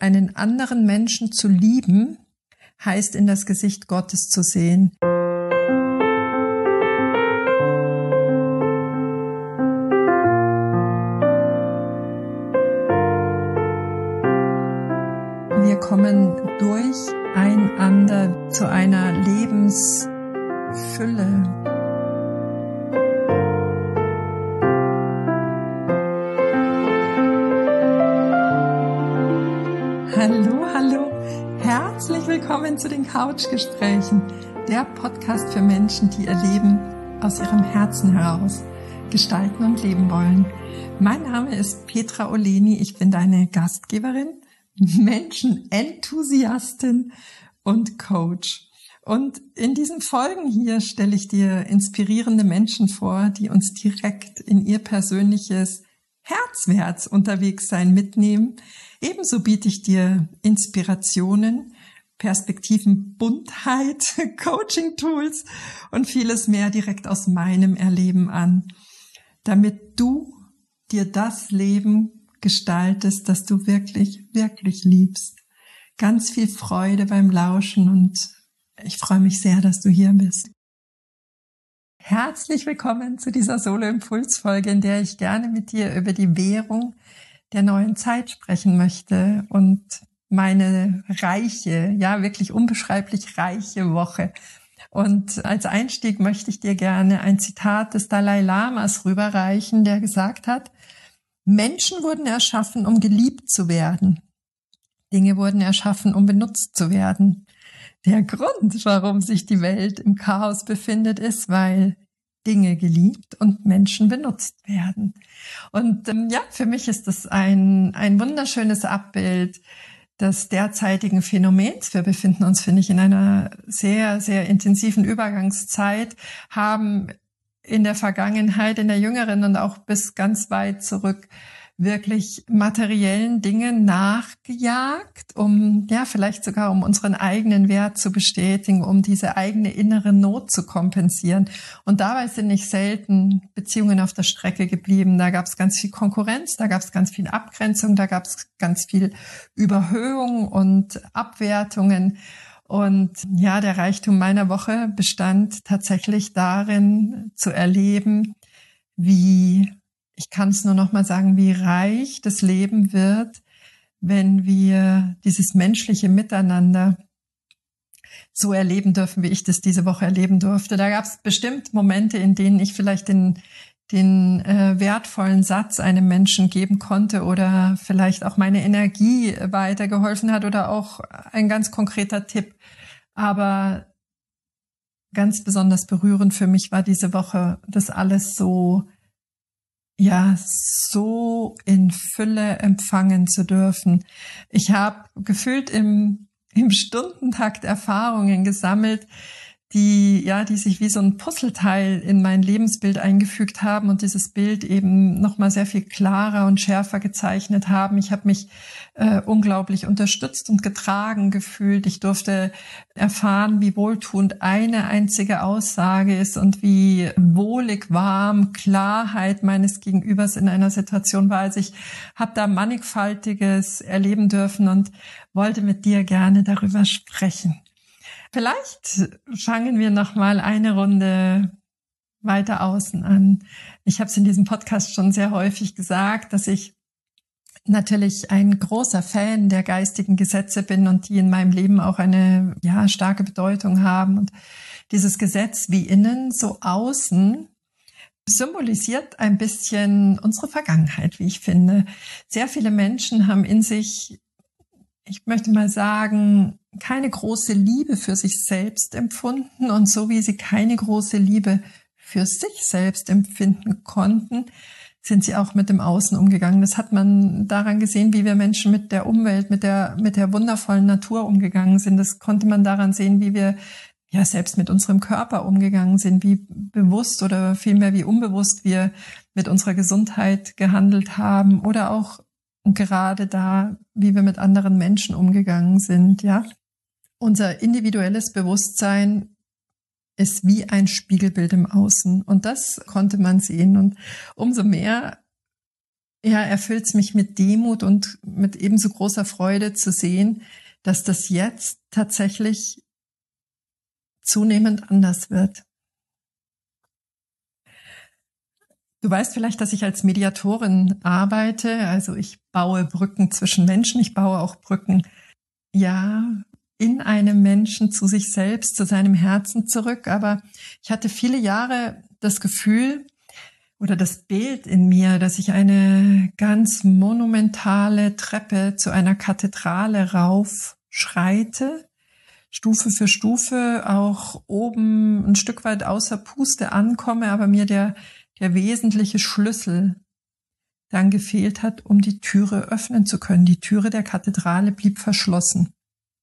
einen anderen Menschen zu lieben, heißt in das Gesicht Gottes zu sehen. Wir kommen durcheinander zu einer Lebensfülle. Hallo, herzlich willkommen zu den Couchgesprächen, der Podcast für Menschen, die ihr Leben aus ihrem Herzen heraus gestalten und leben wollen. Mein Name ist Petra Oleni, ich bin deine Gastgeberin, Menschenenthusiastin und Coach. Und in diesen Folgen hier stelle ich dir inspirierende Menschen vor, die uns direkt in ihr persönliches Herzwärts unterwegs sein mitnehmen. Ebenso biete ich dir Inspirationen, Perspektiven, Buntheit, Coaching-Tools und vieles mehr direkt aus meinem Erleben an, damit du dir das Leben gestaltest, das du wirklich, wirklich liebst. Ganz viel Freude beim Lauschen und ich freue mich sehr, dass du hier bist. Herzlich willkommen zu dieser Solo-Impuls-Folge, in der ich gerne mit dir über die Währung der neuen Zeit sprechen möchte und meine reiche, ja wirklich unbeschreiblich reiche Woche. Und als Einstieg möchte ich dir gerne ein Zitat des Dalai Lamas rüberreichen, der gesagt hat: Menschen wurden erschaffen, um geliebt zu werden. Dinge wurden erschaffen, um benutzt zu werden. Der Grund, warum sich die Welt im Chaos befindet, ist, weil Dinge geliebt und Menschen benutzt werden. Und für mich ist das ein wunderschönes Abbild des derzeitigen Phänomens. Wir befinden uns, finde ich, in einer sehr, sehr intensiven Übergangszeit, haben in der Vergangenheit, in der jüngeren und auch bis ganz weit zurück wirklich materiellen Dingen nachgejagt, um vielleicht sogar um unseren eigenen Wert zu bestätigen, um diese eigene innere Not zu kompensieren. Und dabei sind nicht selten Beziehungen auf der Strecke geblieben. Da gab es ganz viel Konkurrenz, da gab es ganz viel Abgrenzung, da gab es ganz viel Überhöhung und Abwertungen. Und ja, der Reichtum meiner Woche bestand tatsächlich darin, zu erleben, ich kann es nur noch mal sagen, wie reich das Leben wird, wenn wir dieses menschliche Miteinander so erleben dürfen, wie ich das diese Woche erleben durfte. Da gab es bestimmt Momente, in denen ich vielleicht den wertvollen Satz einem Menschen geben konnte oder vielleicht auch meine Energie weitergeholfen hat oder auch ein ganz konkreter Tipp. Aber ganz besonders berührend für mich war diese Woche, das alles so in Fülle empfangen zu dürfen. Ich habe gefühlt im Stundentakt Erfahrungen gesammelt, die sich wie so ein Puzzleteil in mein Lebensbild eingefügt haben und dieses Bild eben nochmal sehr viel klarer und schärfer gezeichnet haben. Ich habe mich unglaublich unterstützt und getragen gefühlt. Ich durfte erfahren, wie wohltuend eine einzige Aussage ist und wie wohlig, warm Klarheit meines Gegenübers in einer Situation war. Also ich habe da Mannigfaltiges erleben dürfen und wollte mit dir gerne darüber sprechen. Vielleicht fangen wir noch mal eine Runde weiter außen an. Ich habe es in diesem Podcast schon sehr häufig gesagt, dass ich natürlich ein großer Fan der geistigen Gesetze bin und die in meinem Leben auch eine starke Bedeutung haben. Und dieses Gesetz wie innen, so außen, symbolisiert ein bisschen unsere Vergangenheit, wie ich finde. Sehr viele Menschen haben in sich, ich möchte mal sagen, keine große Liebe für sich selbst empfunden und so wie sie keine große Liebe für sich selbst empfinden konnten, sind sie auch mit dem Außen umgegangen. Das hat man daran gesehen, wie wir Menschen mit der Umwelt, mit der wundervollen Natur umgegangen sind. Das konnte man daran sehen, wie wir selbst mit unserem Körper umgegangen sind, wie bewusst oder vielmehr wie unbewusst wir mit unserer Gesundheit gehandelt haben oder auch gerade da, wie wir mit anderen Menschen umgegangen sind, Unser individuelles Bewusstsein ist wie ein Spiegelbild im Außen und das konnte man sehen und umso mehr ja, erfüllt es mich mit Demut und mit ebenso großer Freude zu sehen, dass das jetzt tatsächlich zunehmend anders wird. Du weißt vielleicht, dass ich als Mediatorin arbeite. Also ich baue Brücken zwischen Menschen. Ich baue auch Brücken, ja, in einem Menschen zu sich selbst, zu seinem Herzen zurück. Aber ich hatte viele Jahre das Gefühl oder das Bild in mir, dass ich eine ganz monumentale Treppe zu einer Kathedrale raufschreite, Stufe für Stufe, auch oben ein Stück weit außer Puste ankomme, aber mir der wesentliche Schlüssel dann gefehlt hat, um die Türe öffnen zu können. Die Türe der Kathedrale blieb verschlossen.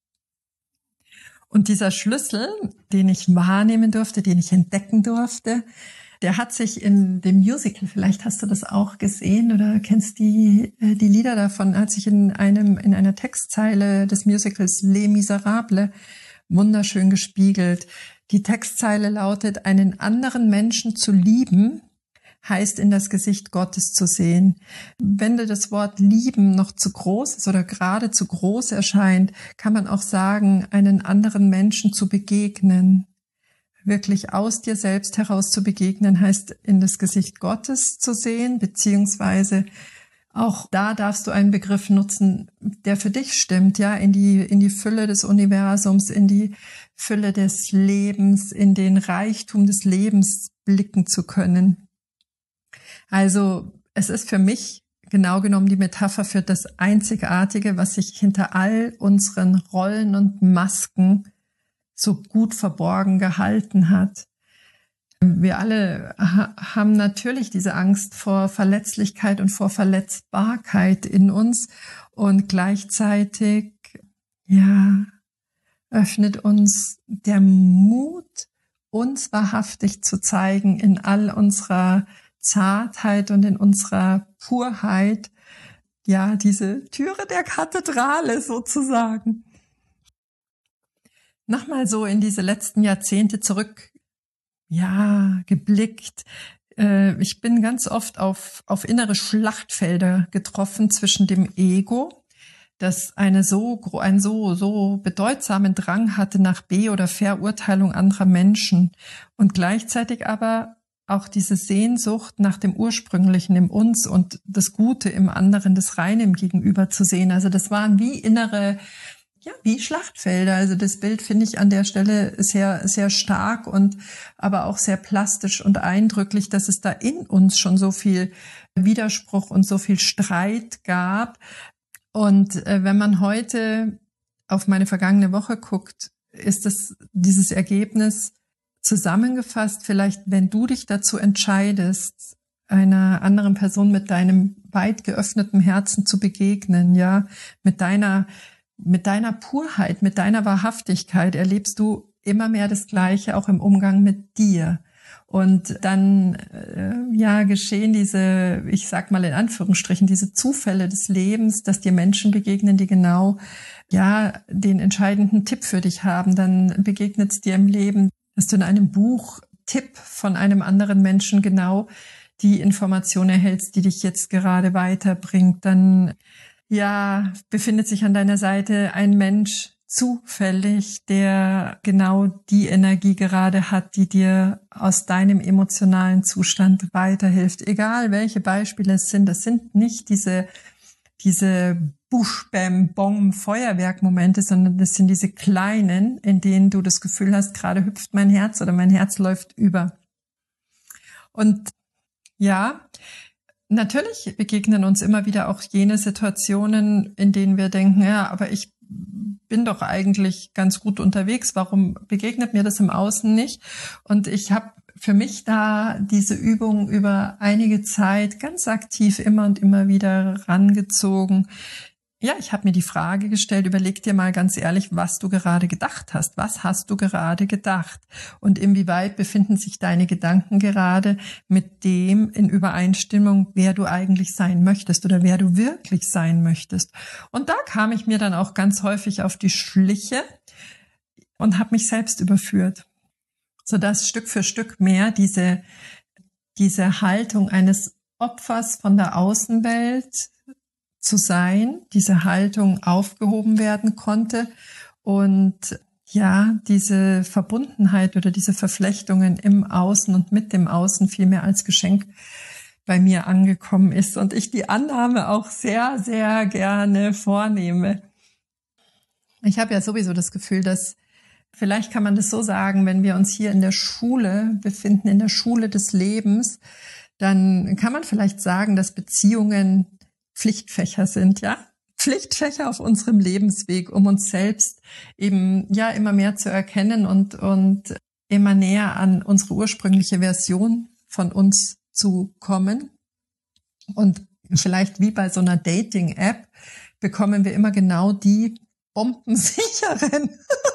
Und dieser Schlüssel, den ich wahrnehmen durfte, den ich entdecken durfte, der hat sich in dem Musical, vielleicht hast du das auch gesehen oder kennst die Lieder davon, hat sich in einer Textzeile des Musicals Les Miserables wunderschön gespiegelt. Die Textzeile lautet: Einen anderen Menschen zu lieben, heißt in das Gesicht Gottes zu sehen. Wenn dir das Wort lieben noch zu groß ist oder gerade zu groß erscheint, kann man auch sagen, einen anderen Menschen zu begegnen. Wirklich aus dir selbst heraus zu begegnen, heißt in das Gesicht Gottes zu sehen, beziehungsweise auch da darfst du einen Begriff nutzen, der für dich stimmt, ja, in die Fülle des Universums, in die Fülle des Lebens, in den Reichtum des Lebens blicken zu können. Also es ist für mich genau genommen die Metapher für das Einzigartige, was sich hinter all unseren Rollen und Masken so gut verborgen gehalten hat. Wir alle haben natürlich diese Angst vor Verletzlichkeit und vor Verletzbarkeit in uns und gleichzeitig, ja, öffnet uns der Mut, uns wahrhaftig zu zeigen in all unserer Zartheit und in unserer Purheit, ja, diese Türe der Kathedrale sozusagen. Nochmal so in diese letzten Jahrzehnte zurück, ja, geblickt. Ich bin ganz oft auf innere Schlachtfelder getroffen zwischen dem Ego, das einen so bedeutsamen Drang hatte nach Be- oder Verurteilung anderer Menschen und gleichzeitig aber auch diese Sehnsucht nach dem Ursprünglichen im Uns und das Gute im anderen, das Reine im Gegenüber zu sehen. Also das waren wie innere, ja, wie Schlachtfelder. Also das Bild finde ich an der Stelle sehr, sehr stark und aber auch sehr plastisch und eindrücklich, dass es da in uns schon so viel Widerspruch und so viel Streit gab. Und wenn man heute auf meine vergangene Woche guckt, ist es dieses Ergebnis zusammengefasst, vielleicht, wenn du dich dazu entscheidest, einer anderen Person mit deinem weit geöffneten Herzen zu begegnen, ja, mit deiner Purheit, mit deiner Wahrhaftigkeit erlebst du immer mehr das Gleiche auch im Umgang mit dir. Und dann, ja, geschehen diese, ich sag mal in Anführungsstrichen, diese Zufälle des Lebens, dass dir Menschen begegnen, die genau, ja, den entscheidenden Tipp für dich haben. Dann begegnet es dir im Leben, dass du in einem Buch Tipp von einem anderen Menschen genau die Information erhältst, die dich jetzt gerade weiterbringt. Dann, ja, befindet sich an deiner Seite ein Mensch zufällig, der genau die Energie gerade hat, die dir aus deinem emotionalen Zustand weiterhilft. Egal welche Beispiele es sind, das sind nicht diese Busch-Bam-Bom-Feuerwerk-Momente, sondern das sind diese kleinen, in denen du das Gefühl hast, gerade hüpft mein Herz oder mein Herz läuft über. Und ja, natürlich begegnen uns immer wieder auch jene Situationen, in denen wir denken, ja, aber ich bin doch eigentlich ganz gut unterwegs. Warum begegnet mir das im Außen nicht? Und ich habe für mich da diese Übung über einige Zeit ganz aktiv immer und immer wieder rangezogen. Ja, ich habe mir die Frage gestellt, überleg dir mal ganz ehrlich, was du gerade gedacht hast. Was hast du gerade gedacht? Und inwieweit befinden sich deine Gedanken gerade mit dem in Übereinstimmung, wer du eigentlich sein möchtest oder wer du wirklich sein möchtest? Und da kam ich mir dann auch ganz häufig auf die Schliche und habe mich selbst überführt, sodass Stück für Stück mehr diese Haltung eines Opfers von der Außenwelt zu sein, diese Haltung aufgehoben werden konnte und ja, diese Verbundenheit oder diese Verflechtungen im Außen und mit dem Außen vielmehr als Geschenk bei mir angekommen ist und ich die Annahme auch sehr, sehr gerne vornehme. Ich habe ja sowieso das Gefühl, dass vielleicht kann man das so sagen, wenn wir uns hier in der Schule befinden, in der Schule des Lebens, dann kann man vielleicht sagen, dass Beziehungen Pflichtfächer sind, ja? Pflichtfächer auf unserem Lebensweg, um uns selbst eben ja immer mehr zu erkennen und immer näher an unsere ursprüngliche Version von uns zu kommen. Und vielleicht wie bei so einer Dating-App bekommen wir immer genau die bombensicheren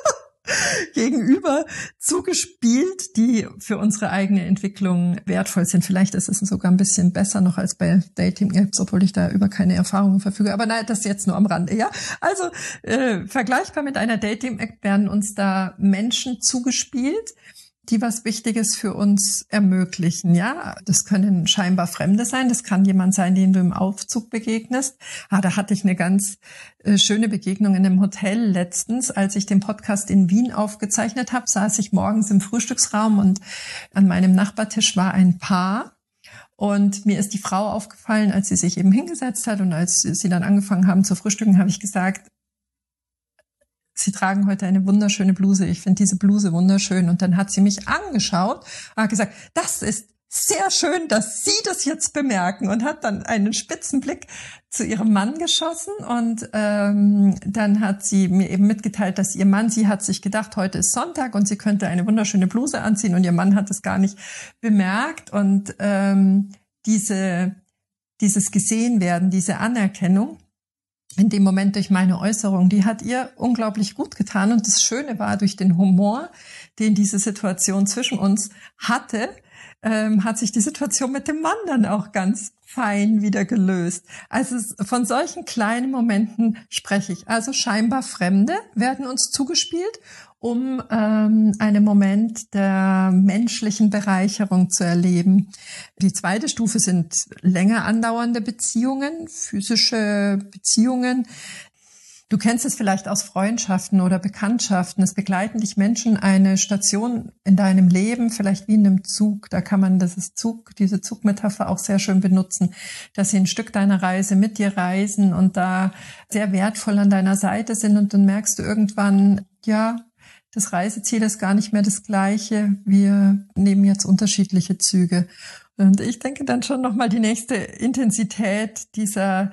gegenüber zugespielt, die für unsere eigene Entwicklung wertvoll sind. Vielleicht ist es sogar ein bisschen besser noch als bei Dating-Apps, obwohl ich da über keine Erfahrungen verfüge. Aber nein, das jetzt nur am Rande, ja. Also vergleichbar mit einer Dating-App werden uns da Menschen zugespielt, die was Wichtiges für uns ermöglichen, ja. Das können scheinbar Fremde sein, das kann jemand sein, den du im Aufzug begegnest. Da hatte ich eine ganz schöne Begegnung in einem Hotel letztens, als ich den Podcast in Wien aufgezeichnet habe, saß ich morgens im Frühstücksraum und an meinem Nachbartisch war ein Paar. Und mir ist die Frau aufgefallen, als sie sich eben hingesetzt hat und als sie dann angefangen haben zu frühstücken, habe ich gesagt, Sie tragen heute eine wunderschöne Bluse. Ich finde diese Bluse wunderschön. Und dann hat sie mich angeschaut und hat gesagt, das ist sehr schön, dass Sie das jetzt bemerken. Und hat dann einen spitzen Blick zu ihrem Mann geschossen. Und dann hat sie mir eben mitgeteilt, dass ihr Mann, sie hat sich gedacht, heute ist Sonntag und sie könnte eine wunderschöne Bluse anziehen. Und ihr Mann hat es gar nicht bemerkt. Und dieses Gesehenwerden, diese Anerkennung, in dem Moment durch meine Äußerung, die hat ihr unglaublich gut getan. Und das Schöne war, durch den Humor, den diese Situation zwischen uns hatte, hat sich die Situation mit dem Mann dann auch ganz fein wieder gelöst. Also von solchen kleinen Momenten spreche ich. Also scheinbar Fremde werden uns zugespielt, um einen Moment der menschlichen Bereicherung zu erleben. Die zweite Stufe sind länger andauernde Beziehungen, physische Beziehungen. Du kennst es vielleicht aus Freundschaften oder Bekanntschaften. Es begleiten dich Menschen eine Station in deinem Leben, vielleicht wie in einem Zug. Da kann man diese Zugmetapher auch sehr schön benutzen, dass sie ein Stück deiner Reise mit dir reisen und da sehr wertvoll an deiner Seite sind. Und dann merkst du irgendwann, ja, das Reiseziel ist gar nicht mehr das gleiche. Wir nehmen jetzt unterschiedliche Züge. Und ich denke dann schon nochmal die nächste Intensität dieser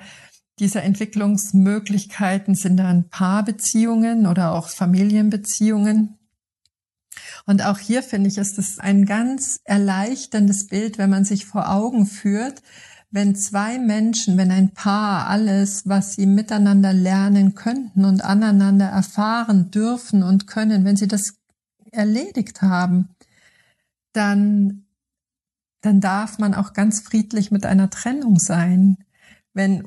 Entwicklungsmöglichkeiten sind dann Paarbeziehungen oder auch Familienbeziehungen. Und auch hier finde ich, ist es ein ganz erleichterndes Bild, wenn man sich vor Augen führt, wenn zwei Menschen, wenn ein Paar alles, was sie miteinander lernen könnten und aneinander erfahren dürfen und können, wenn sie das erledigt haben, dann darf man auch ganz friedlich mit einer Trennung sein. Wenn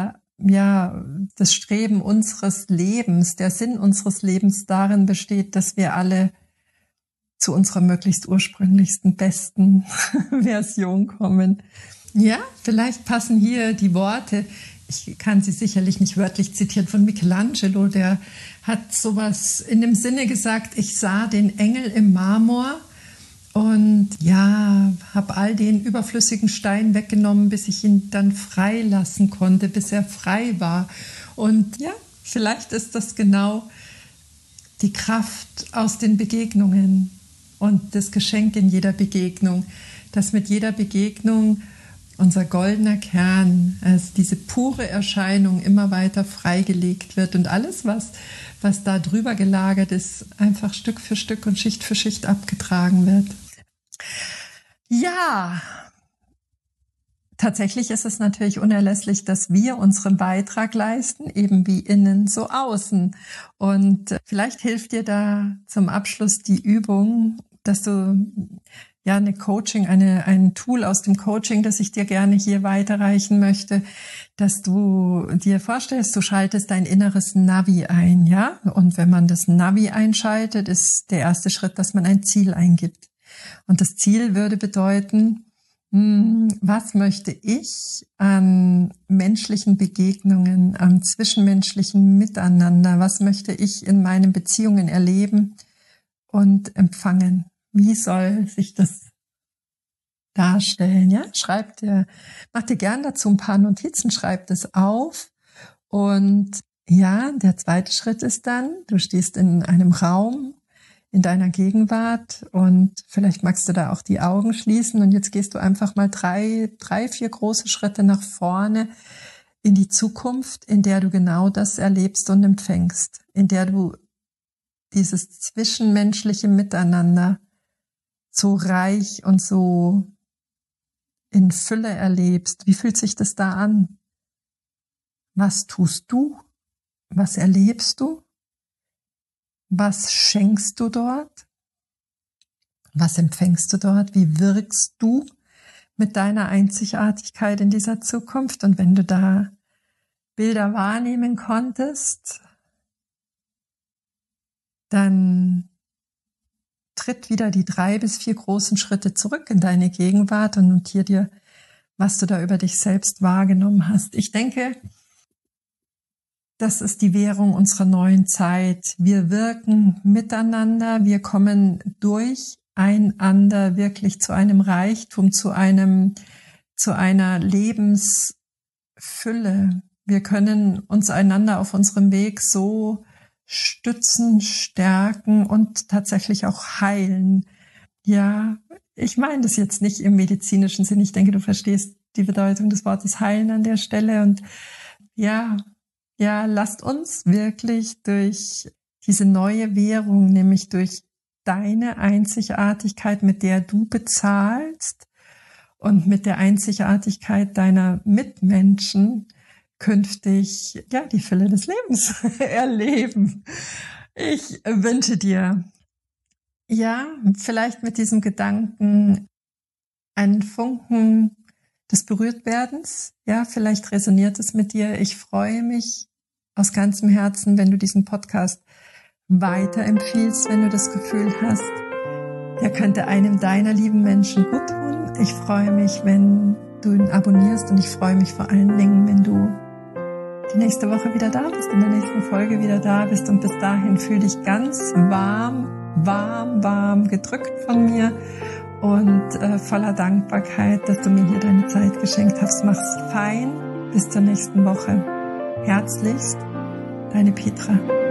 das Streben unseres Lebens, der Sinn unseres Lebens darin besteht, dass wir alle zu unserer möglichst ursprünglichsten, besten Version kommen. Ja, vielleicht passen hier die Worte, ich kann sie sicherlich nicht wörtlich zitieren, von Michelangelo, der hat sowas in dem Sinne gesagt, ich sah den Engel im Marmor und ja, habe all den überflüssigen Stein weggenommen, bis ich ihn dann freilassen konnte, bis er frei war. Und ja, vielleicht ist das genau die Kraft aus den Begegnungen und das Geschenk in jeder Begegnung, dass mit jeder Begegnung unser goldener Kern, also diese pure Erscheinung immer weiter freigelegt wird und alles, was da drüber gelagert ist, einfach Stück für Stück und Schicht für Schicht abgetragen wird. Ja, tatsächlich ist es natürlich unerlässlich, dass wir unseren Beitrag leisten, eben wie innen so außen. Und vielleicht hilft dir da zum Abschluss die Übung, dass du ein Tool aus dem Coaching, das ich dir gerne hier weiterreichen möchte, dass du dir vorstellst, du schaltest dein inneres Navi ein, ja? Und wenn man das Navi einschaltet, ist der erste Schritt, dass man ein Ziel eingibt. Und das Ziel würde bedeuten, Was möchte ich an menschlichen Begegnungen, am zwischenmenschlichen Miteinander, was möchte ich in meinen Beziehungen erleben und empfangen? Wie soll sich das darstellen? Ja, mach dir gern dazu ein paar Notizen, schreib das auf. Und ja, der zweite Schritt ist dann, du stehst in einem Raum, in deiner Gegenwart und vielleicht magst du da auch die Augen schließen und jetzt gehst du einfach mal 3, 4 große Schritte nach vorne in die Zukunft, in der du genau das erlebst und empfängst, in der du dieses zwischenmenschliche Miteinander so reich und so in Fülle erlebst. Wie fühlt sich das da an? Was tust du? Was erlebst du? Was schenkst du dort? Was empfängst du dort? Wie wirkst du mit deiner Einzigartigkeit in dieser Zukunft? Und wenn du da Bilder wahrnehmen konntest, dann tritt wieder die 3 bis 4 großen Schritte zurück in deine Gegenwart und notier dir, was du da über dich selbst wahrgenommen hast. Ich denke, das ist die Währung unserer neuen Zeit. Wir wirken miteinander, wir kommen durcheinander wirklich zu einem Reichtum, zu einer Lebensfülle. Wir können uns einander auf unserem Weg so stützen, stärken und tatsächlich auch heilen. Ja, ich meine das jetzt nicht im medizinischen Sinn. Ich denke, du verstehst die Bedeutung des Wortes heilen an der Stelle. Und ja, lasst uns wirklich durch diese neue Währung, nämlich durch deine Einzigartigkeit, mit der du bezahlst und mit der Einzigartigkeit deiner Mitmenschen künftig, die Fülle des Lebens erleben. Ich wünsche dir, vielleicht mit diesem Gedanken einen Funken des Berührtwerdens. Ja, vielleicht resoniert es mit dir. Ich freue mich aus ganzem Herzen, wenn du diesen Podcast weiterempfiehlst, wenn du das Gefühl hast, der könnte einem deiner lieben Menschen gut tun. Ich freue mich, wenn du ihn abonnierst und ich freue mich vor allen Dingen, wenn du die nächste Woche wieder da bist, in der nächsten Folge wieder da bist und bis dahin fühl dich ganz warm gedrückt von mir und voller Dankbarkeit, dass du mir hier deine Zeit geschenkt hast. Mach's fein, bis zur nächsten Woche. Herzlichst, deine Petra.